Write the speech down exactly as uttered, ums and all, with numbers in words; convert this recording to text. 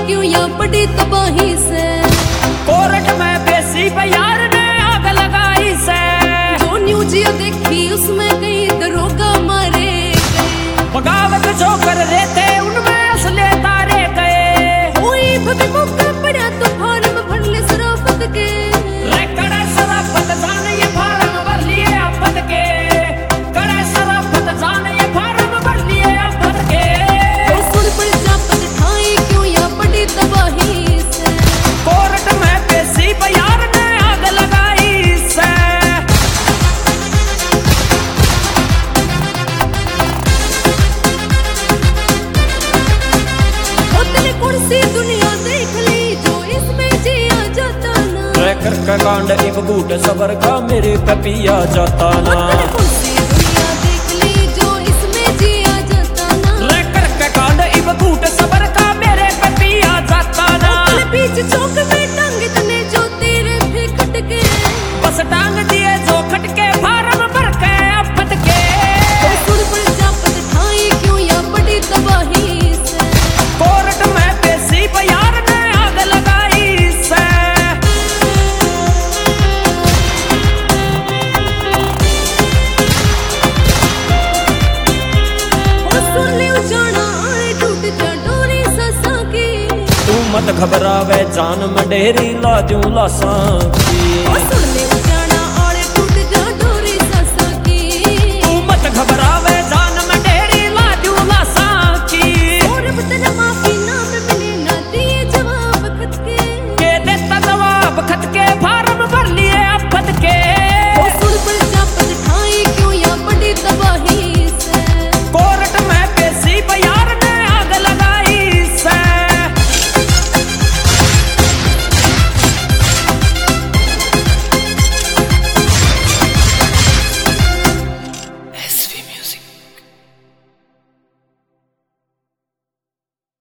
क्यों या बड़ी तबाही से। कोर्ट में पेशी पे यार ने आग लगाई से। जो न्यूज देखी उसमें कई दरोगा मारे गए। बगावत जो कर रहे थे उनमें असले तारे गए। कोई भगे मौका पड़ा तो फार्म भर ले शराफत के। रे कड़े शराफत जाने ये फार्म भर लिए आफत के। कड़े शराफत जाने ये फार्म भर लिए आफत के। तो सुन पड़ जा पद ठाई क्यों या बड़ी तबाही से। कोर्ट में पेशी पे यार ने आग लगाई से। उतनी कुर्सी दुनिया देख ली जो इसमें जिया जाता ना। ट्रैकर का कांड एक बूट सबर का मेरे पे पिया जाता ना। उतनी कुर्सी दुनिया देख ली जो इसमें जिया जाता ना। ट्रैकर का कांड एक बूट सबर का मेरे पे पिया जाता ना। उतने बीच चौक में टांग इतने जो तेरे भी खटके। बस टांग दिए जो खटके फार्म भर के आफत के। तो सुन पड़ जा पद ठाई क्यों या बड़ी तबाही से। कोर्ट में पेशी पे यार ने आग लगाई से। ओ सुन ले जाना आए टूट जा डोरी ससा की। तू मत घबरावे जान मंडेरी ला दूं लासां की। ओ सुन ले